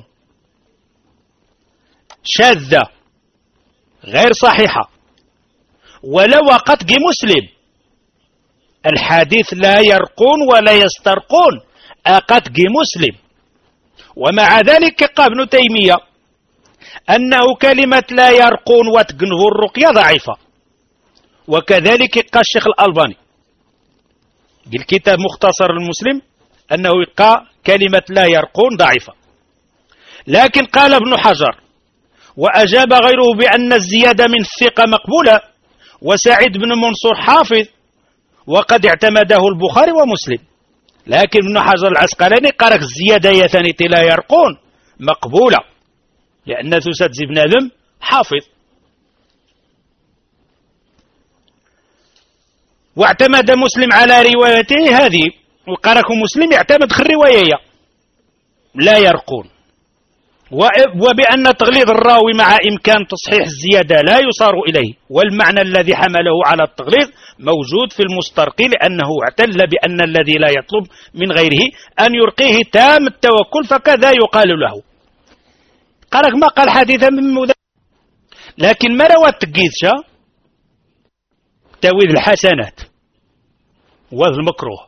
شاذة غير صحيحة ولو قد مسلم الحديث لا يرقون ولا يسترقون قد مسلم. ومع ذلك قال ابن تيمية أنه كلمة لا يرقون وتقنه الرقية ضعيفة. وكذلك قال الشيخ الألباني بالكتاب مختصر المسلم أنه قال كلمة لا يرقون ضعيفة. لكن قال ابن حجر وأجاب غيره بأن الزيادة من الثقة مقبولة وسعيد بن منصور حافظ وقد اعتمده البخاري ومسلم. لكن ابن حجر العسقلاني قال الزيادة يا ثانيتي لا يرقون مقبولة لأن تسد ابن آدم حافظ. واعتمد مسلم على روايته هذه، وقالك مسلم يعتمد في الرواية لا يرقون، وبأن تغليظ الراوي مع إمكان تصحيح الزيادة لا يصار إليه، والمعنى الذي حمله على التغليظ موجود في المسترقي، لأنه اعتل بأن الذي لا يطلب من غيره أن يرقيه تام التوكل فكذا يقال له. قالك ما قال حديثا من مذا، لكن ما روى التقيدشا تاويل الحسنات وذ المكروه،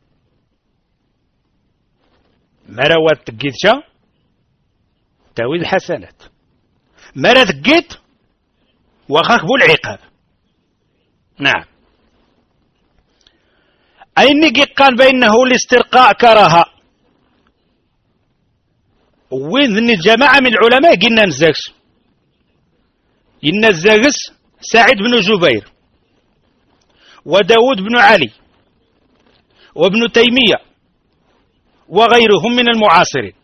ما روى التقيدشا تاويل الحسنات، ما راه تقيت وخاك بو العقاب. نعم، أي نقي قال بأنه الاسترقاء كراهة، وين الجماعة من العلماء قلنا نزاكس الزاكس سعيد بن جبير وداود بن علي وابن تيمية وغيرهم من المعاصرين.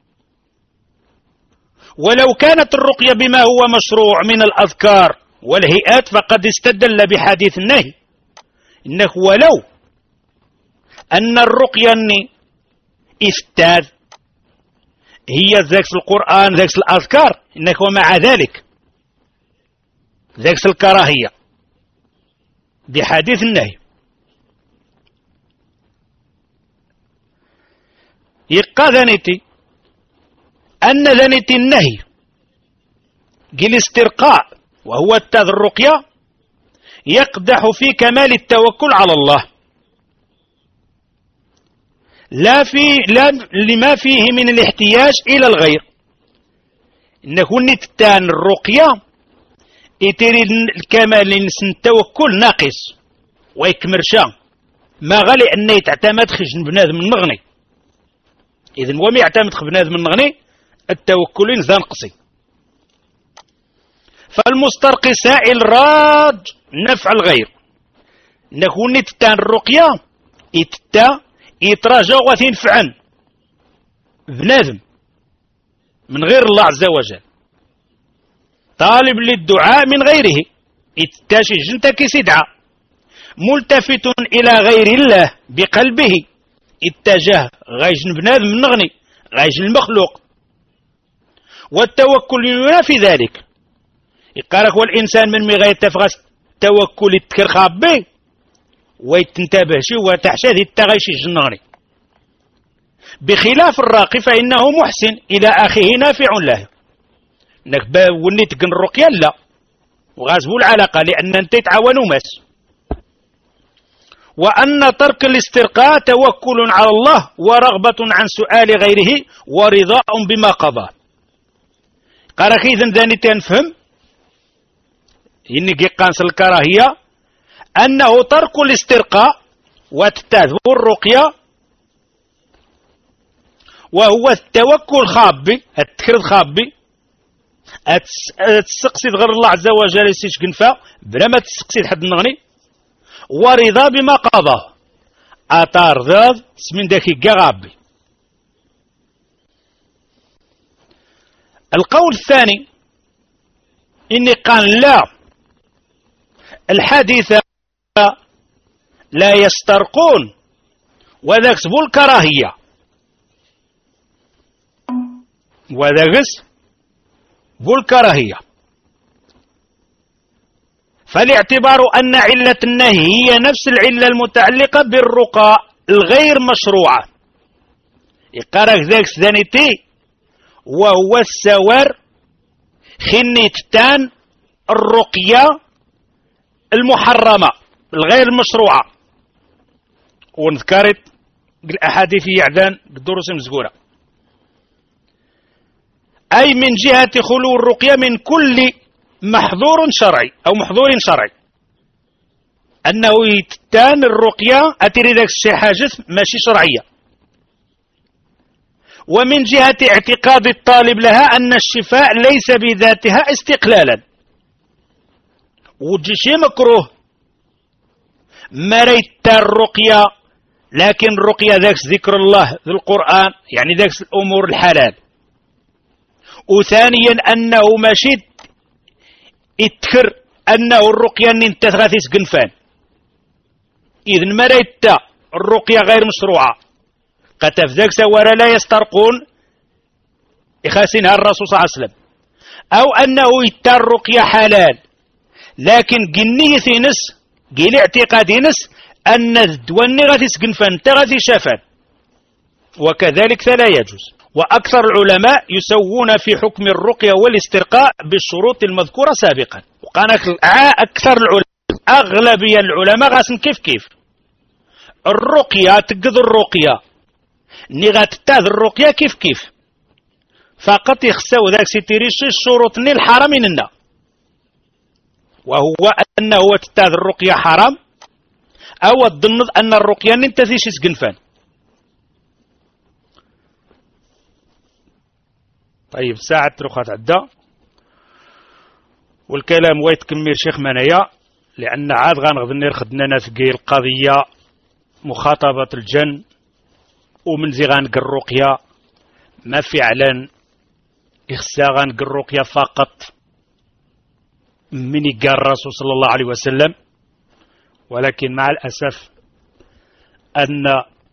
ولو كانت الرقية بما هو مشروع من الأذكار والهيئات فقد استدل بحديث النهي، إنه ولو أن الرقية إفتاد هي ذاك القرآن ذاك الأذكار، إنه ومع ذلك ذاك الكراهية بحديث النهي. يقى ذنيتي أن ذنيتي النهي قل استرقاء وهو اتاذ الرقية يقدح في كمال التوكل على الله، لا لما فيه من الاحتياج إلى الغير، إنه نتان الرقية يتري الكمال لنسن التوكل ناقص ويكمرشا ما غالي أن يتعتمد خشن بنادم النغني، إذن وما يعتمد خشن بنادم النغني التوكل نقصي. فالمسترقي سائل راج نفع الغير، نكون نتان الرقية يتراجع وتنفعن بنادم من غير الله عز وجل، طالب للدعاء من غيره يتاشي جنتك يسدعى، ملتفت إلى غير الله بقلبه اتجاه غيجن بنادم النغني غيجن المخلوق، والتوكل ينافي ذلك. يقالك والإنسان من مغاية يتفغس التوكل يتكر خابي ويتنتبه شي وتحشى ذي التغيشي الجنغني، بخلاف الراقي فإنه محسن إلى أخيه نافع له، انك وني تقن الرقية لا وغازبوا العلاقة لأن انت تعاونوا مس. وأن ترك الاسترقاء توكل على الله ورغبة عن سؤال غيره ورضاء بما قضى. قال إذن ذاني تنفهم إنك قانس الكراهية أنه ترك الاسترقاء وتتاذب الرقية وهو التوكل خابي التكرد خابي تسقسي غير الله عز وجل يسيش كنفا بلا ما تسقسي حد نغني، ورضا بما قضاه أطار ذاذ سمين داكي غابي. القول الثاني إني قال لا الحديث لا يسترقون وذاك سبو الكراهية، وذاك بو الكراهية، فالاعتبار أن علة النهي هي نفس العلة المتعلقة بالرقى الغير مشروعة. يقارك ذاك سدانيتي وهو السوار خنيتان الرقية المحرمة الغير مشروعة، ونذكرت الأحاديث يعدان الدروس مزقورة، أي من جهة خلو الرقية من كل محظور شرعي أو محظور شرعي، أنه يتان الرقية أتري ذاك الشيء حاجة ماشي شرعية، ومن جهة اعتقاد الطالب لها أن الشفاء ليس بذاتها استقلالا، وجي شيء مكروه مريت الرقية، لكن الرقية ذاك ذكر الله في القرآن يعني ذاك الأمور الحلال. وثانيا أنه ماشي اتكر أنه الرقية أن انت تغاثيس قنفان، إذن مريت الرقية غير مشروعة قتف ذاك سوار لا يسترقون إخاسينها الرسول صلى الله عليه وسلم، أو أنه يتر الرقية حلال لكن قنية نس قيل اعتقاد نس أن الدواني غادي سقنفان انت غادي شافان، وكذلك فلا يجوز. وأكثر العلماء يسوون في حكم الرقية والاسترقاء بالشروط المذكورة سابقا. وقال أكثر العلماء أغلبية العلماء غاسن كيف الرقية تقض الرقية نغات تاذ الرقية كيف فقط يخسو ذاك سيتيريش الشروط الحرام لنا، وهو أنه تتاذ الرقية حرام أو الظن أن الرقية ننتثيش سقنفان. طيب ساعة رخات عدة والكلام ويتكمل شيخ منايا، لأن عاد غنغض خدنا نثقي القضية مخاطبة الجن ومن زي غنق الرقية ما فعلا إخسا غنق الرقية فقط من قال الرسول صلى الله عليه وسلم، ولكن مع الأسف أن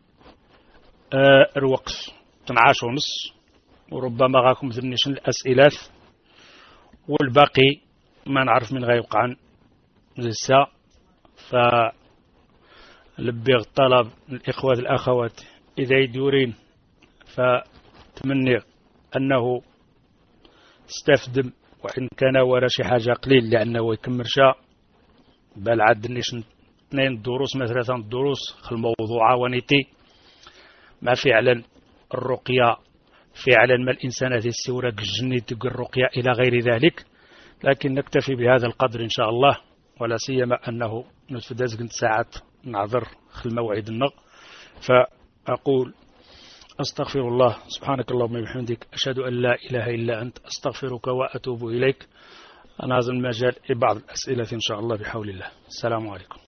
الوقت 12:30 وربما غاكم ذنشن الأسئلة والباقي ما نعرف من غيوقع لسا. فلبيغ الطلب الإخوة الأخوات إذا يدورين فتمني أنه استفدم وإن كان ورا شي حاجة قليل لأنه يكمل شاء بل عاد نيشن 2 دروس مثلا 3 دروس الموضوع ونيتي ما فعلا الرقية فعلا ما الإنسان هذه السورة الجني تقول الرقية إلى غير ذلك، لكن نكتفي بهذا القدر إن شاء الله، ولا سيما أنه نتفدز قنت ساعات نعذر خل موعد النغ. فأقول أستغفر الله سبحانك اللهم وبحمدك أشهد أن لا إله إلا أنت أستغفرك وأتوب إليك. أنا هذا المجال لبعض الأسئلة إن شاء الله بحول الله. السلام عليكم.